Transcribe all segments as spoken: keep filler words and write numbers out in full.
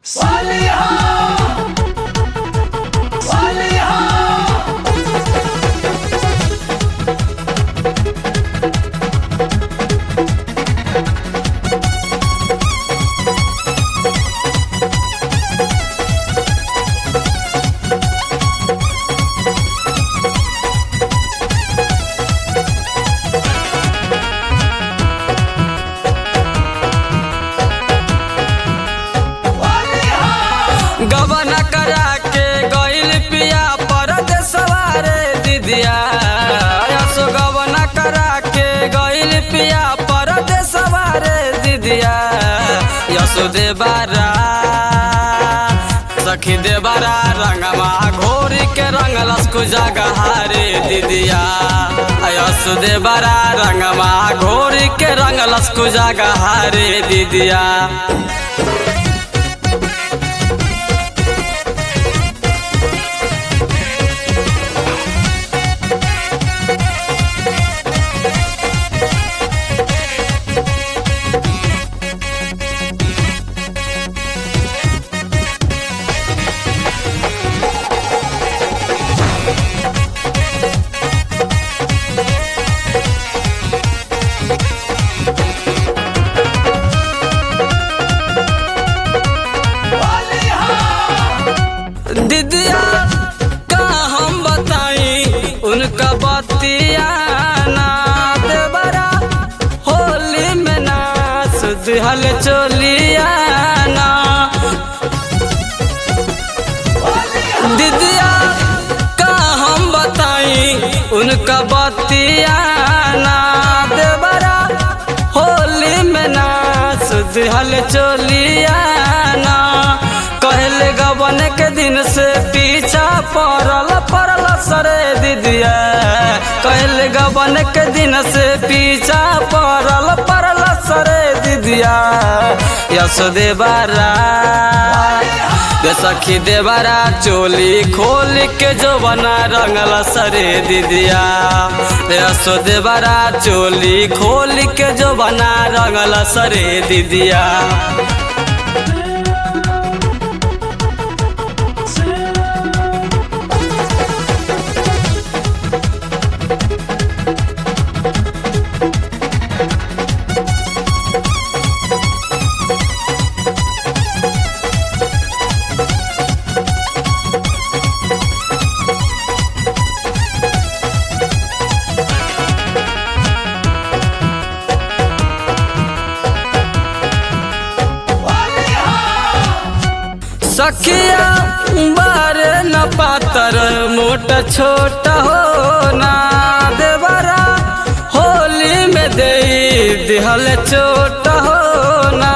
गबन करा के गइल पिया परदेसवा रे दीदिया। यसो गबन करा के गइल पिया परदेसवा रे दीदिया। यसो देबारा सखी देबारा रंगमा घोरी के रंगलस को जगह रे दीदिया। यसो देबारा रंगमा घोरी के रंगलस को जगह रे दीदिया। दीदिया का हम बताई उनका बतिया ना देवरा होली में ना सुधल चोलिया ना। दीदिया का हम बताई उनका बतिया ना देवरा होली में ना सुधल चोलिया ना। कहले गबन के दिन से पीछा पड़ल पड़ल सरे दीदिया। कहले गबन के दिन से पीछा पड़ल पड़ल सरे दीदिया। यसो देबारा गे सखी देबारा चोली खोल के जो बना रंगल सरे दीदिया। यसो देबारा चोली खोल के जो बना रंगल सरे दीदिया। सखिया बारे न पातर मोट छोट हो ना देवरा होली में दे दिहल चोट हो ना।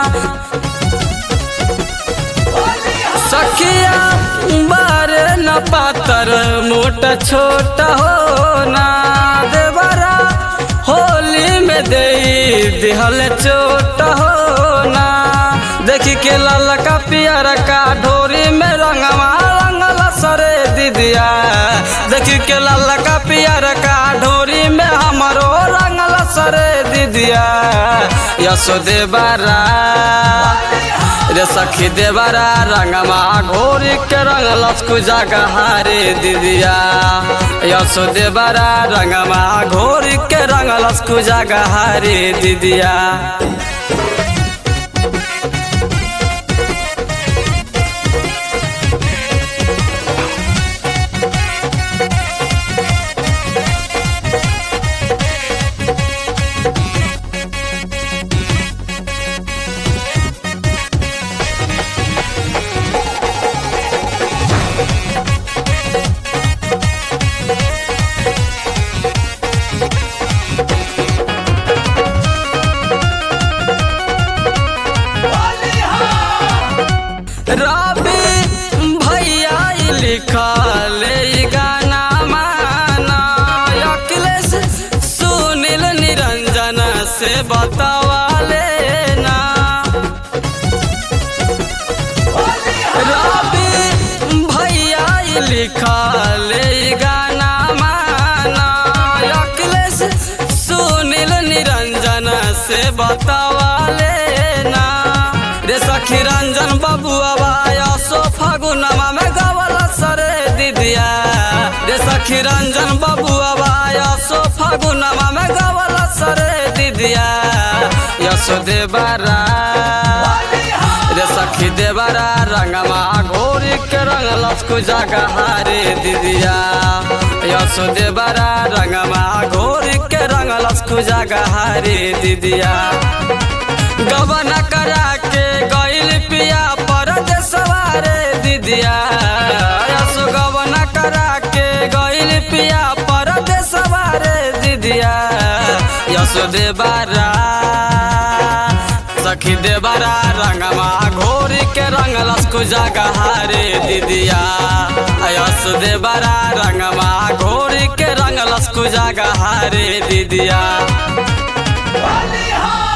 सखिया बारे न पातर मोट छोट हो ना देवरा होली में दे दिहल चोट हो ना। देखी के लाल का पियर का ढोरी में रंगवा रंगल सरे दीदिया। देखी के लाल का पियर का ढोरी में हमरो रंगल सरे दीदिया। यसो देबारा रे सखी देबारा रंगमा घोरी के रंगलस को जगह रे दीदिया। यसो देबारा रंगमा घोरी के रंगलस को जगह रे दीदिया। रवि भैया लिखल गाना माना अखिलेश सुनील निरंजन से बतावा लेना। रवि भैया लिखल गाना माना अखिलेश सुनील निरंजन से बतावा लेना। रे सखी रंजन बबुआ सखी रंजन बबुआ बाया सो फागुनमा में गवल सरे दीदिया यशोदेवरा रे सखी देवरा रंगमा घोरी के रंग लस्कु जगह हारे दीदिया यशोदेवरा रंगमा घोरी के रंग लस्कु जगह हारे दीदिया गबन करा के गइल पिया परदेसवा रे दीदिया यशो गबन करा के गइल पिया परदेसवा रे दीदिया यशोदेवरा सखी देवरा रंगमा घोरी के रंग लस्कु जगह हारे दीदिया यशोदेवरा रंगमा घोरी के रंग लस्कु जगह हारे दीदिया।